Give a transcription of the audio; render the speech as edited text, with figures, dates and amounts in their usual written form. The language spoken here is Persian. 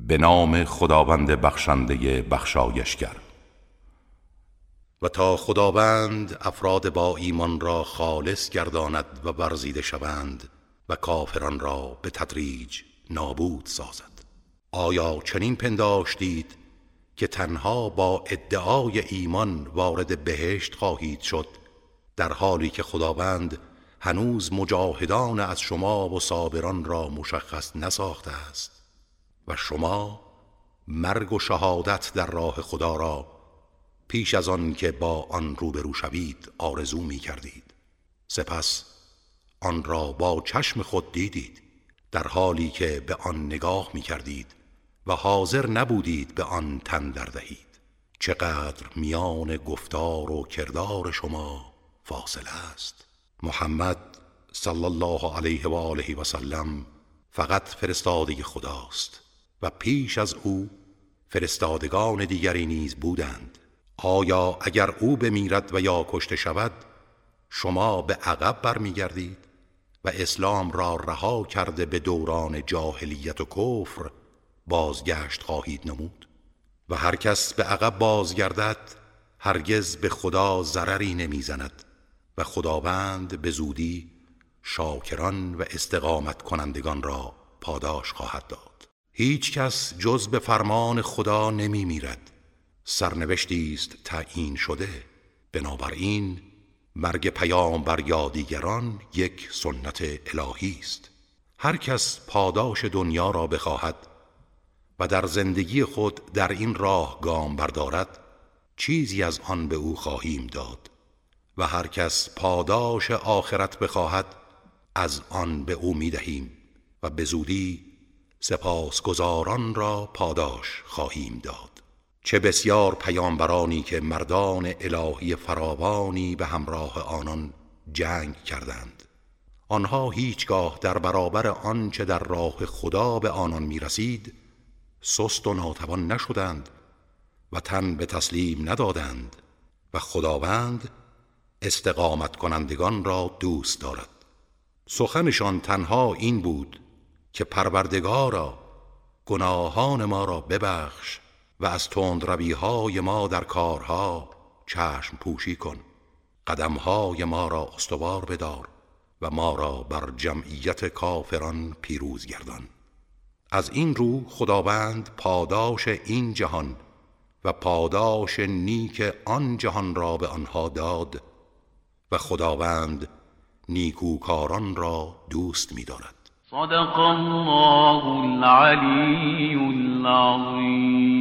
به نام خداوند بخشنده بخشایشگر. و تا خداوند افراد با ایمان را خالص گرداند و ورزیده شوند و کافران را به تدریج نابود سازد. آیا چنین پنداشتید که تنها با ادعای ایمان وارد بهشت خواهید شد، در حالی که خداوند هنوز مجاهدان از شما و صابران را مشخص نساخته است و شما مرگ و شهادت در راه خدا را پیش از آن که با آن روبرو شوید آرزو می کردید. سپس آن را با چشم خود دیدید، در حالی که به آن نگاه می کردید و حاضر نبودید به آن تن در دهید. چقدر میان گفتار و کردار شما فاصله است. محمد صلی الله علیه و آله و سلم فقط فرستاده خداست و پیش از او فرستادگان دیگری نیز بودند. آیا اگر او بمیرد و یا کشته شود شما به عقب برمیگردید و اسلام را رها کرده به دوران جاهلیت و کفر بازگشت خواهید نمود؟ و هر کس به عقب بازگردد هرگز به خدا ضرری نمیزند و خداوند به زودی شاکران و استقامت کنندگان را پاداش خواهد داد. هیچ کس جز به فرمان خدا نمی میرد، سرنوشتی است تعیین شده. بنابراین مرگ پیامبر یا دیگران یک سنت الهی است. هر کس پاداش دنیا را بخواهد و در زندگی خود در این راه گام بردارد چیزی از آن به او خواهیم داد و هر کس پاداش آخرت بخواهد از آن به او می دهیم و به زودی سپاسگزاران را پاداش خواهیم داد. چه بسیار پیامبرانی که مردان الهی فراوانی به همراه آنان جنگ کردند. آنها هیچگاه در برابر آنچه در راه خدا به آنان می رسید سست و ناتوان نشدند و تن به تسلیم ندادند و خداوند استقامت کنندگان را دوست دارد. سخنشان تنها این بود که پروردگارا گناهان ما را ببخش و از تندروی‌های ما در کارها چشم پوشی کن. قدمهای ما را استوار بدار و ما را بر جمعیت کافران پیروز گردان. از این رو خداوند پاداش این جهان و پاداش نیک آن جهان را به آنها داد و خداوند نیکوکاران را دوست می دارد. صدق الله العلی العظیم.